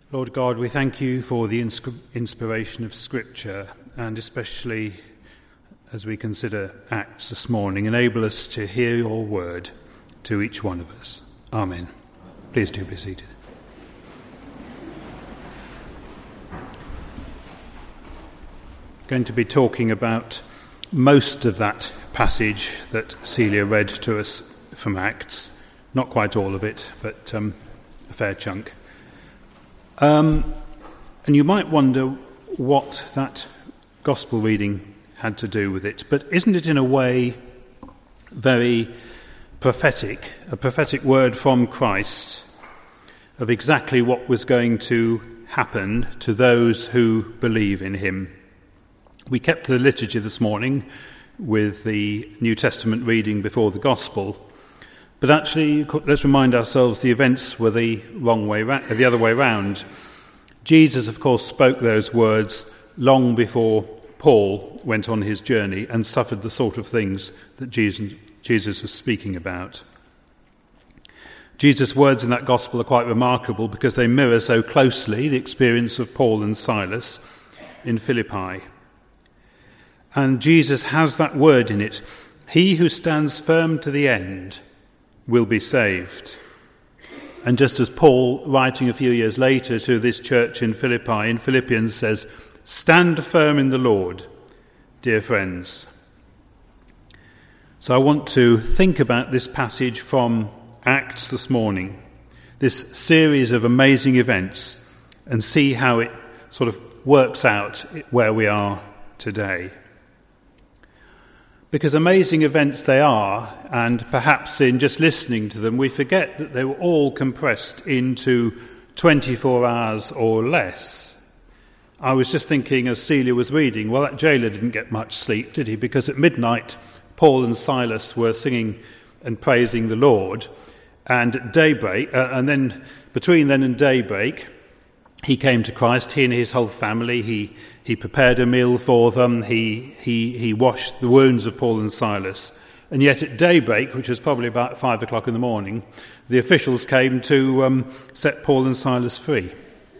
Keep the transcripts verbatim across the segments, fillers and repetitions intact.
Lord God, we thank you for the inscri- inspiration of Scripture, and especially as we consider Acts this morning, enable us to hear your word to each one of us. Amen. Please do be seated. Going to be talking about most of that passage that Celia read to us from Acts. Not quite all of it, but um, a fair chunk. Um, and you might wonder what that gospel reading had to do with it. But isn't it in a way very prophetic, a prophetic word from Christ of exactly what was going to happen to those who believe in him? We kept the liturgy this morning with the New Testament reading before the gospel. But actually, let's remind ourselves the events were the wrong way, the other way round. Jesus, of course, spoke those words long before Paul went on his journey and suffered the sort of things that Jesus, Jesus was speaking about. Jesus' words in that gospel are quite remarkable because they mirror so closely the experience of Paul and Silas in Philippi. And Jesus has that word in it: he who stands firm to the end will be saved. And just as Paul, writing a few years later to this church in Philippi, in Philippians, says, "Stand firm in the Lord, dear friends." So I want to think about this passage from Acts this morning, this series of amazing events, and see how it sort of works out where we are today. Because amazing events they are, and perhaps in just listening to them we forget that they were all compressed into twenty-four hours or less. I was just thinking as Celia was reading, well, that jailer didn't get much sleep, did he? Because at midnight Paul and Silas were singing and praising the Lord, and at daybreak, uh, and then between then and daybreak, he came to Christ, he and his whole family. He he prepared a meal for them. He he he washed the wounds of Paul and Silas. And yet at daybreak, which was probably about five o'clock in the morning, the officials came to um, set Paul and Silas free.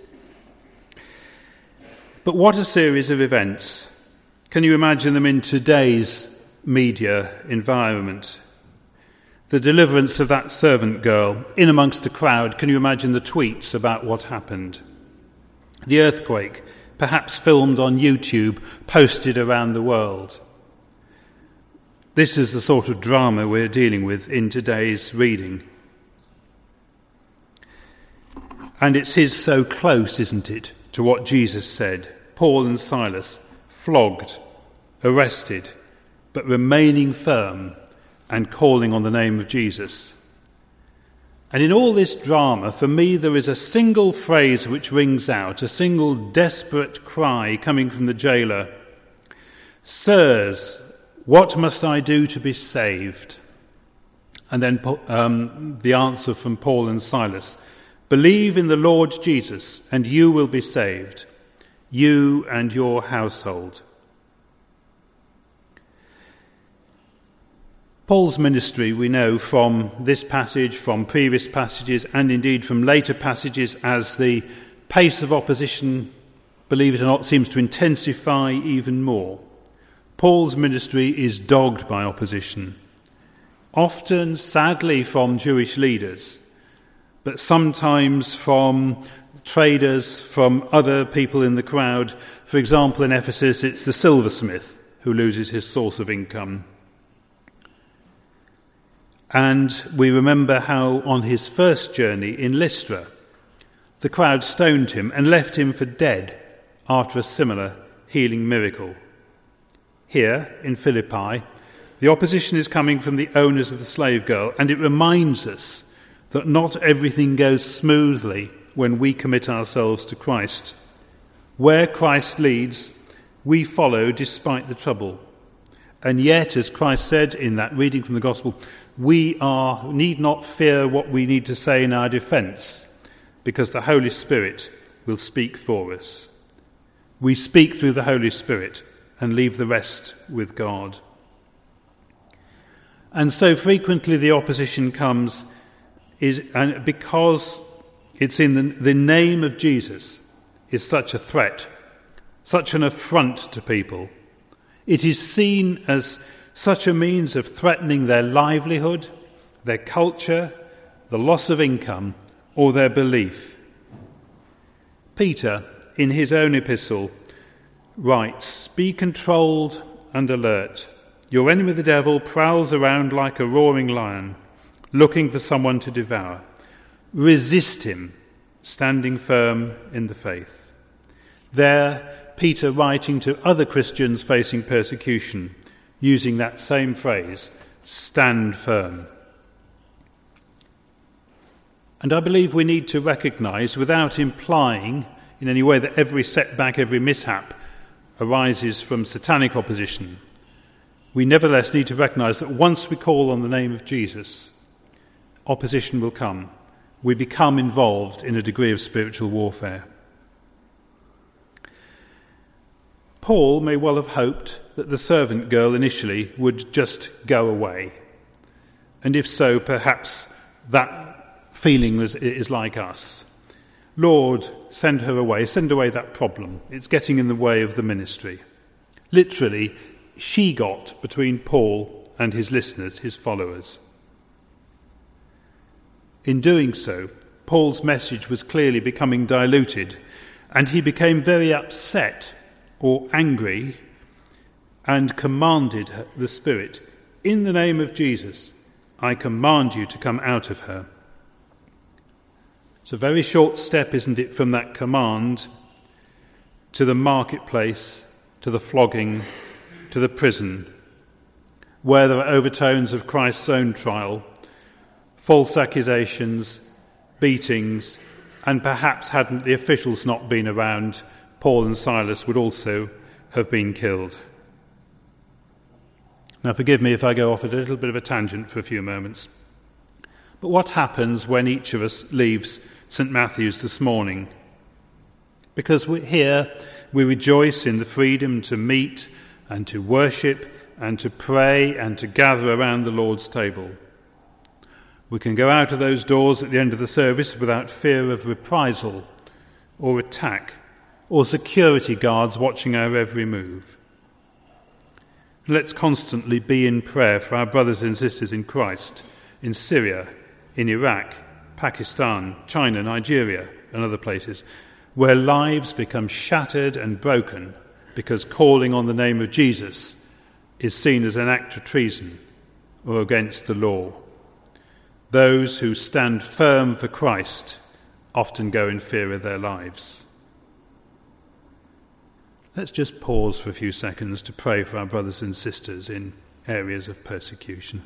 But what a series of events. Can you imagine them in today's media environment? The deliverance of that servant girl in amongst a crowd. Can you imagine the tweets about what happened? The earthquake, perhaps filmed on YouTube, posted around the world. This is the sort of drama we're dealing with in today's reading. And it's his so close, isn't it, to what Jesus said. Paul and Silas, flogged, arrested, but remaining firm and calling on the name of Jesus. And in all this drama, for me, there is a single phrase which rings out, a single desperate cry coming from the jailer. "Sirs, what must I do to be saved?" And then um, the answer from Paul and Silas: "Believe in the Lord Jesus, and you will be saved, you and your household." Paul's ministry, we know from this passage, from previous passages, and indeed from later passages, as the pace of opposition, believe it or not, seems to intensify even more. Paul's ministry is dogged by opposition, often, sadly, from Jewish leaders, but sometimes from traders, from other people in the crowd. For example, in Ephesus, it's the silversmith who loses his source of income. And we remember how on his first journey in Lystra, the crowd stoned him and left him for dead after a similar healing miracle. Here, in Philippi, the opposition is coming from the owners of the slave girl, and it reminds us that not everything goes smoothly when we commit ourselves to Christ. Where Christ leads, we follow despite the trouble. And yet, as Christ said in that reading from the Gospel, we are need not fear what we need to say in our defence, because the Holy Spirit will speak for us. We speak through the Holy Spirit and leave the rest with God. And so frequently the opposition comes is and because It's in the, the name of Jesus is such a threat, such an affront to people. It is seen as such a means of threatening their livelihood, their culture, the loss of income, or their belief. Peter, in his own epistle, writes, "Be controlled and alert. Your enemy the devil prowls around like a roaring lion, looking for someone to devour. Resist him, standing firm in the faith." There, Peter writing to other Christians facing persecution, using that same phrase, stand firm. And I believe we need to recognise, without implying in any way that every setback, every mishap arises from satanic opposition, we nevertheless need to recognise that once we call on the name of Jesus, opposition will come. We become involved in a degree of spiritual warfare. Paul may well have hoped that the servant girl initially would just go away. And if so, perhaps that feeling was, is like us. Lord, send her away, send away that problem. It's getting in the way of the ministry. Literally, she got between Paul and his listeners, his followers. In doing so, Paul's message was clearly becoming diluted, and he became very upset or angry and commanded the Spirit, "In the name of Jesus, I command you to come out of her." It's a very short step, isn't it, from that command to the marketplace, to the flogging, to the prison, where there are overtones of Christ's own trial, false accusations, beatings, and perhaps hadn't the officials not been around, Paul and Silas would also have been killed. Now forgive me if I go off at a little bit of a tangent for a few moments. But what happens when each of us leaves St Matthew's this morning? Because we're here, we rejoice in the freedom to meet and to worship and to pray and to gather around the Lord's table. We can go out of those doors at the end of the service without fear of reprisal or attack or security guards watching our every move. Let's constantly be in prayer for our brothers and sisters in Christ in Syria, in Iraq, Pakistan, China, Nigeria, and other places, where lives become shattered and broken because calling on the name of Jesus is seen as an act of treason or against the law. Those who stand firm for Christ often go in fear of their lives. Let's just pause for a few seconds to pray for our brothers and sisters in areas of persecution.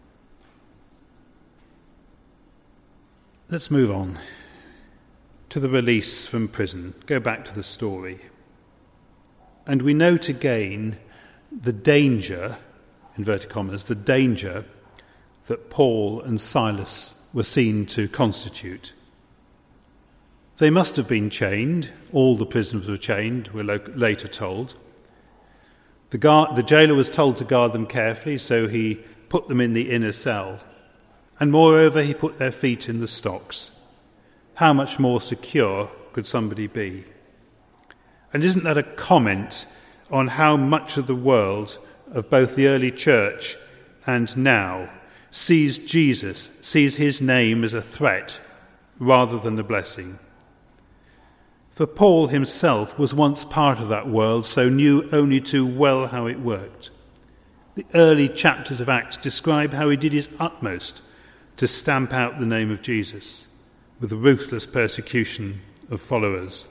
Let's move on to the release from prison. Go back to the story. And we note again the danger, inverted commas, the danger that Paul and Silas were seen to constitute. They must have been chained. All the prisoners were chained, we're lo- later told. The, guard, the jailer was told to guard them carefully, so he put them in the inner cell. And moreover, he put their feet in the stocks. How much more secure could somebody be? And isn't that a comment on how much of the world, of both the early church and now, sees Jesus, sees his name as a threat rather than a blessing? For Paul himself was once part of that world, so knew only too well how it worked. The early chapters of Acts describe how he did his utmost to stamp out the name of Jesus with the ruthless persecution of followers.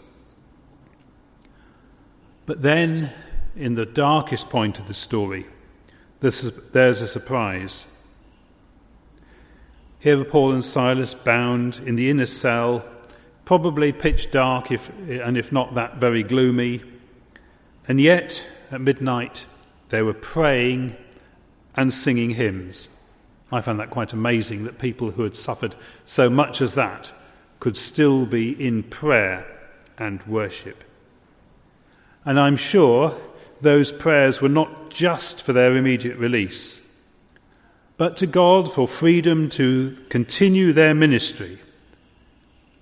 But then, in the darkest point of the story, there's a surprise. Here are Paul and Silas bound in the inner cell, probably pitch dark, if, and if not that, very gloomy. And yet, at midnight, they were praying and singing hymns. I found that quite amazing, that people who had suffered so much as that could still be in prayer and worship. And I'm sure those prayers were not just for their immediate release, but to God for freedom to continue their ministry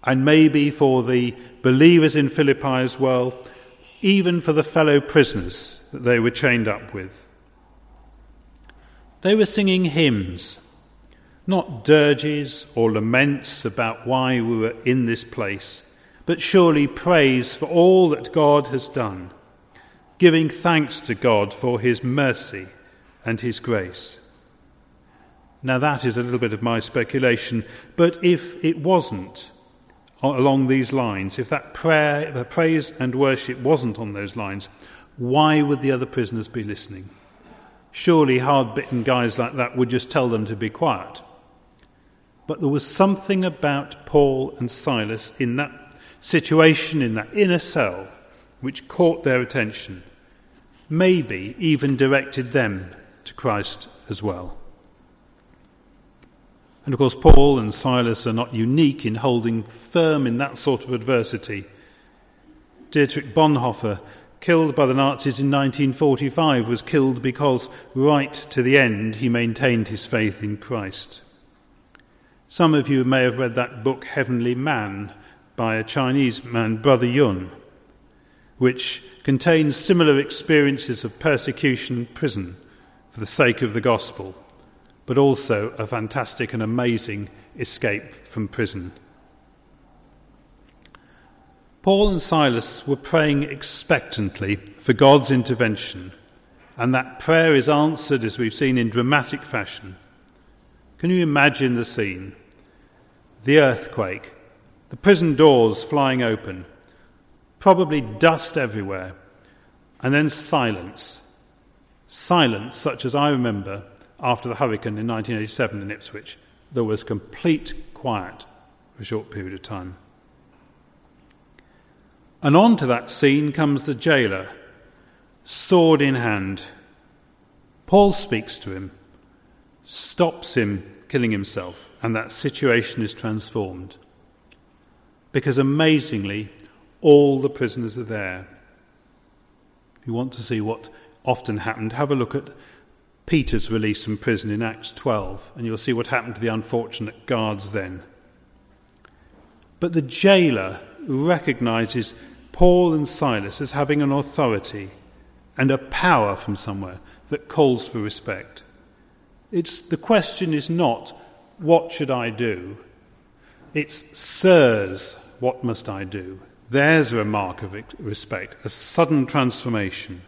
and maybe for the believers in Philippi as well, even for the fellow prisoners that they were chained up with. They were singing hymns, not dirges or laments about why we were in this place, but surely praise for all that God has done, giving thanks to God for his mercy and his grace. Now that is a little bit of my speculation, but if it wasn't along these lines, if that prayer, the praise and worship wasn't on those lines, why would the other prisoners be listening? Surely hard-bitten guys like that would just tell them to be quiet. But there was something about Paul and Silas in that situation, in that inner cell, which caught their attention, maybe even directed them to Christ as well. And of course, Paul and Silas are not unique in holding firm in that sort of adversity. Dietrich Bonhoeffer, killed by the Nazis in nineteen forty-five, was killed because right to the end he maintained his faith in Christ. Some of you may have read that book, Heavenly Man, by a Chinese man, Brother Yun, which contains similar experiences of persecution and prison for the sake of the gospel, but also a fantastic and amazing escape from prison. Paul and Silas were praying expectantly for God's intervention, and that prayer is answered, as we've seen, in dramatic fashion. Can you imagine the scene? The earthquake, the prison doors flying open, probably dust everywhere, and then silence. Silence such as I remember after the hurricane in nineteen eighty-seven in Ipswich. There was complete quiet for a short period of time. And onto that scene comes the jailer, sword in hand. Paul speaks to him, stops him killing himself, and that situation is transformed. Because amazingly, all the prisoners are there. If you want to see what often happened, have a look at Peter's release from prison in Acts twelve, and you'll see what happened to the unfortunate guards then. But the jailer recognises Paul and Silas as having an authority and a power from somewhere that calls for respect. It's, the question is not, what should I do? It's, sirs, what must I do? There's a mark of respect, a sudden transformation.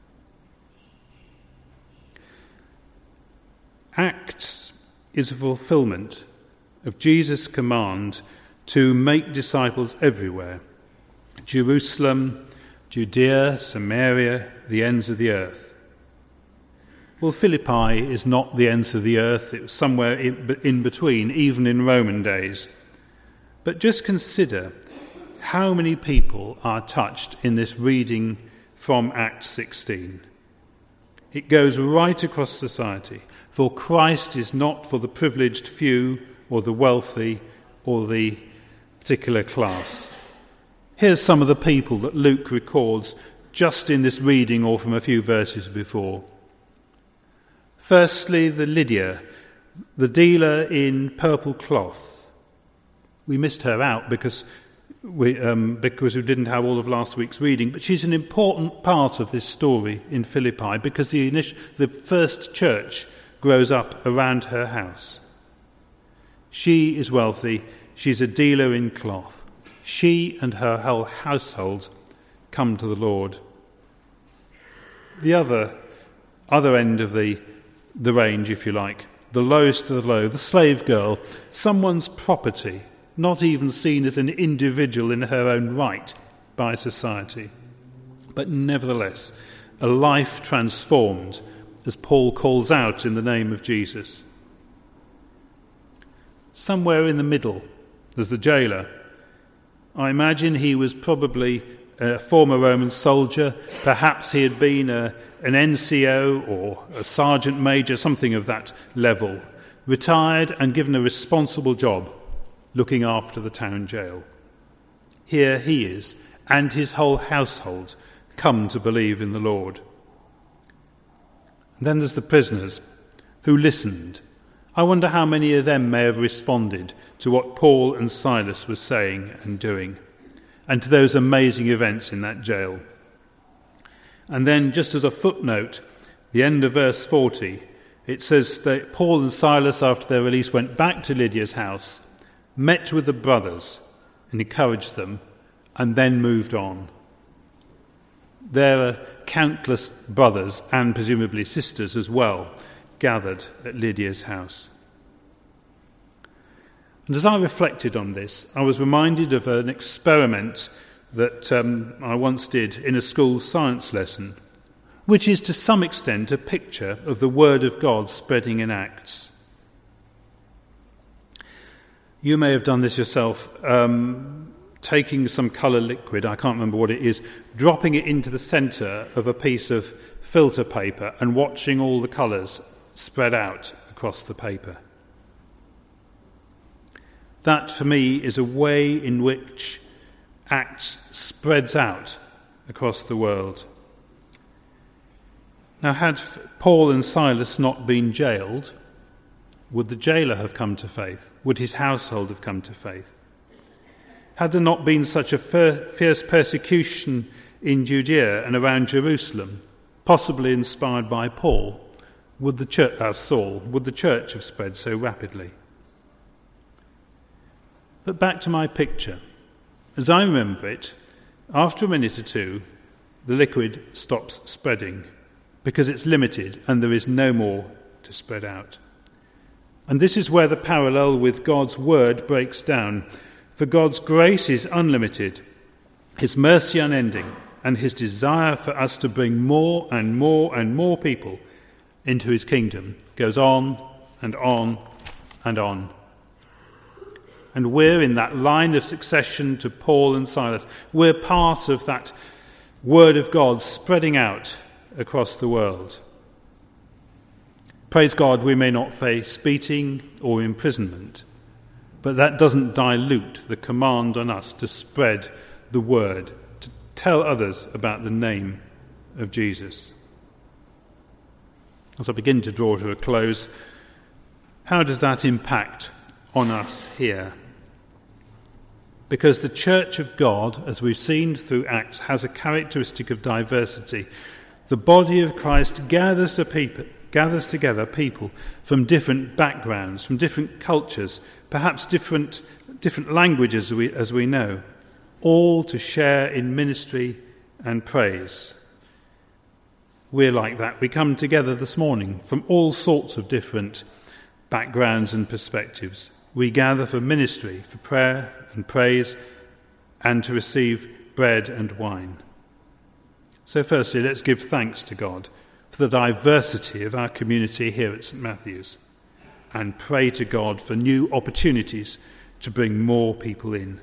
Acts is a fulfillment of Jesus' command to make disciples everywhere. Jerusalem, Judea, Samaria, the ends of the earth. Well, Philippi is not the ends of the earth. It was somewhere in, in between, even in Roman days. But just consider how many people are touched in this reading from Acts sixteen. It goes right across society. For Christ is not for the privileged few or the wealthy or the particular class. Here's some of the people that Luke records just in this reading or from a few verses before. Firstly, the Lydia, the dealer in purple cloth. We missed her out because we, um, because we didn't have all of last week's reading, but she's an important part of this story in Philippi because the, initial, the first church grows up around her house. She is wealthy. She's a dealer in cloth. She and her whole household come to the Lord. The other, other end of the, the range, if you like, the lowest of the low, the slave girl, someone's property, not even seen as an individual in her own right by society, but nevertheless a life transformed, as Paul calls out in the name of Jesus. Somewhere in the middle, there's the jailer. I imagine he was probably a former Roman soldier. Perhaps he had been a, an N C O or a sergeant major, something of that level, retired and given a responsible job looking after the town jail. Here he is, and his whole household come to believe in the Lord. And then there's the prisoners who listened. I wonder how many of them may have responded to what Paul and Silas were saying and doing, and to those amazing events in that jail. And then, just as a footnote, the end of verse forty, it says that Paul and Silas, after their release, went back to Lydia's house, met with the brothers and encouraged them, and then moved on. There are countless brothers, and presumably sisters as well, gathered at Lydia's house. And as I reflected on this, I was reminded of an experiment that um, I once did in a school science lesson, which is to some extent a picture of the Word of God spreading in Acts. You may have done this yourself, um, taking some colour liquid, I can't remember what it is, dropping it into the centre of a piece of filter paper and watching all the colours spread out across the paper. That, for me, is a way in which Acts spreads out across the world. Now, had Paul and Silas not been jailed, would the jailer have come to faith? Would his household have come to faith? Had there not been such a fierce persecution in Judea and around Jerusalem, possibly inspired by Paul, would the church, as Saul, would the church have spread so rapidly? But back to my picture. As I remember it, after a minute or two, the liquid stops spreading because it's limited and there is no more to spread out. And this is where the parallel with God's word breaks down. For God's grace is unlimited, his mercy unending, and his desire for us to bring more and more and more people into his kingdom goes on and on and on. And we're in that line of succession to Paul and Silas. We're part of that word of God spreading out across the world. Praise God, we may not face beating or imprisonment, but that doesn't dilute the command on us to spread the word, to tell others about the name of Jesus. As I begin to draw to a close, how does that impact on us here? Because the Church of God, as we've seen through Acts, has a characteristic of diversity. The body of Christ gathers, to people, gathers together people from different backgrounds, from different cultures, perhaps different, different languages as we, as we know, all to share in ministry and praise. We're like that. We come together this morning from all sorts of different backgrounds and perspectives. We gather for ministry, for prayer and praise, and to receive bread and wine. So firstly, let's give thanks to God for the diversity of our community here at St Matthew's, and pray to God for new opportunities to bring more people in.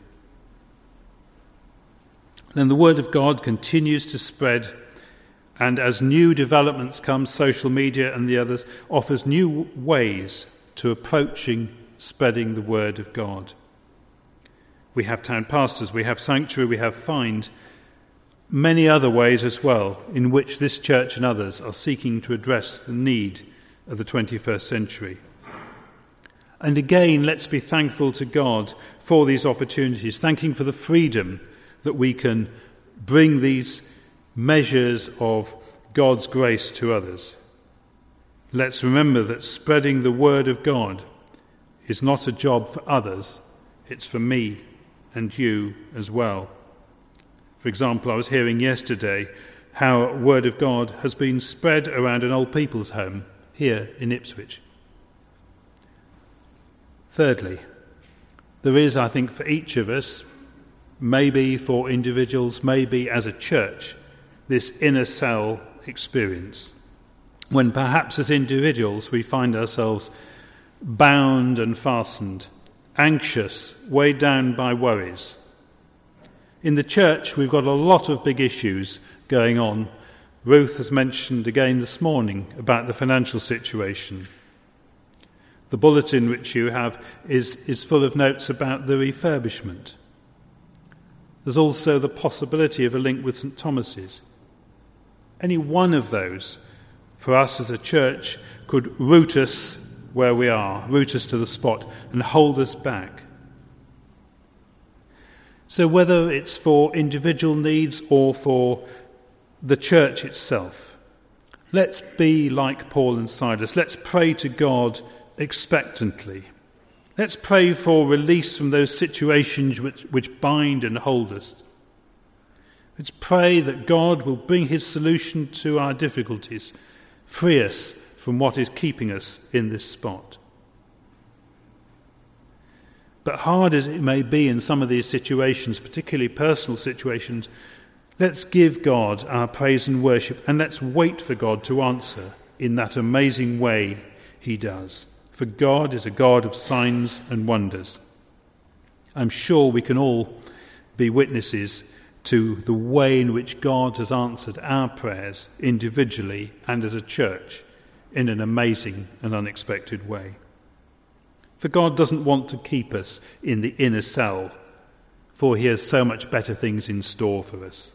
Then the word of God continues to spread, and as new developments come, social media and the others, offers new ways to approaching spreading the word of God. We have town pastors, we have sanctuary, we have find, many other ways as well in which this church and others are seeking to address the need of the twenty-first century. And again, let's be thankful to God for these opportunities, thanking for the freedom that we can bring these measures of God's grace to others. Let's remember that spreading the word of God is not a job for others, it's for me and you as well. For example, I was hearing yesterday how word of God has been spread around an old people's home here in Ipswich. Thirdly, there is, I think, for each of us, maybe for individuals, maybe as a church, this inner cell experience, when perhaps as individuals we find ourselves bound and fastened, anxious, weighed down by worries. In the church, we've got a lot of big issues going on. Ruth has mentioned again this morning about the financial situation. The bulletin which you have is, is full of notes about the refurbishment. There's also the possibility of a link with St Thomas's. Any one of those, for us as a church, could root us where we are, root us to the spot, and hold us back. So whether it's for individual needs or for the church itself, let's be like Paul and Silas. Let's pray to God expectantly. Let's pray for release from those situations which, which bind and hold us. Let's pray that God will bring his solution to our difficulties, free us from what is keeping us in this spot. But hard as it may be in some of these situations, particularly personal situations, let's give God our praise and worship, and let's wait for God to answer in that amazing way he does. For God is a God of signs and wonders. I'm sure we can all be witnesses to the way in which God has answered our prayers individually and as a church in an amazing and unexpected way. For God doesn't want to keep us in the inner cell, for he has so much better things in store for us.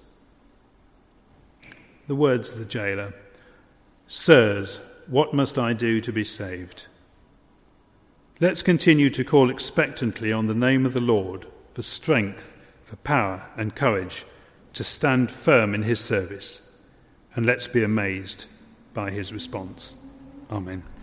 The words of the jailer, "Sirs, what must I do to be saved?" Let's continue to call expectantly on the name of the Lord for strength, for power and courage to stand firm in his service, and let's be amazed by his response. Amen.